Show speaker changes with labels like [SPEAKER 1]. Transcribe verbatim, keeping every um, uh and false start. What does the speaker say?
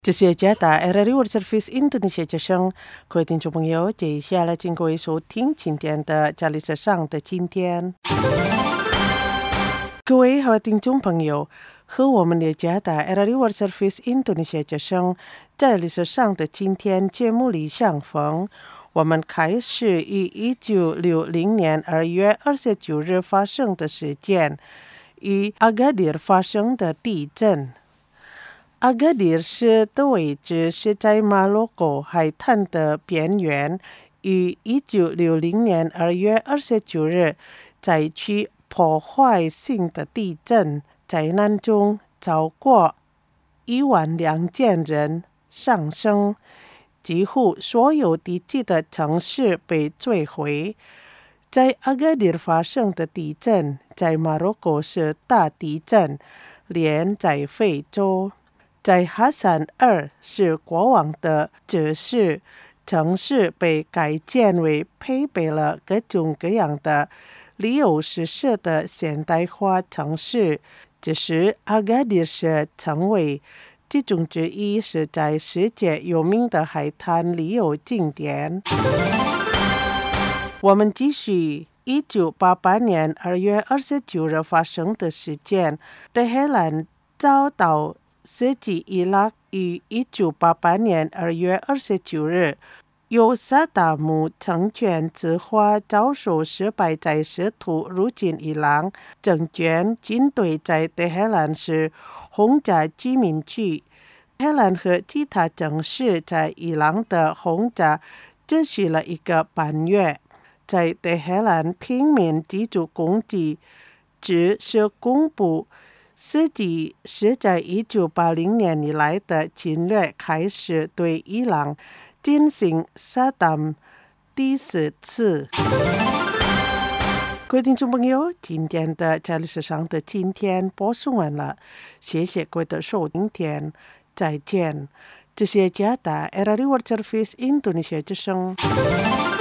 [SPEAKER 1] 这是加达 R R I World Service Indonesia 之声，各位听众朋友，接下来请各位收听今天的加历史上的今天。各位好，听众朋友，和我们的加达 R R I World Service Indonesia 之声在历史上的今天节目里相逢。我们开始于一九六零年二月二十九日发生的事件，与阿加迪尔发生的地震。阿加迪尔市的位置是在马洛哥海滩的边缘，于一九六零年二月二十九日灾区破坏性的地震灾难中超过一万两千人丧生，几乎所有地基的城市被摧毁。在阿加迪尔发生的地震在马洛哥是大地震，连在非洲。在哈萨尔是国王的指示，城市被改建为配备了各种各样的旅游设施的现代化城市。这时阿加迪尔市成为其中之一，是在世界有名的海滩旅游景点。我们继续一九八八年二月二十九日发生的事件，德黑兰遭到袭击伊拉克于一九八八年二月二十九日，由萨达姆政权计划遭受失败，在试图入侵伊朗。政权军队在德黑兰市轰炸居民区，德黑兰和其他城市在伊朗的轰炸持续了一个半月。在德黑兰，平民基础攻击只是公布实际是在一九八零年以来的侵略开始对伊朗进行萨达姆第四次。各位听众朋友，今天的在历史上的今天播送完了，谢谢各位的收听，再见。这是加拿大 R R I World Service Indonesia 之声。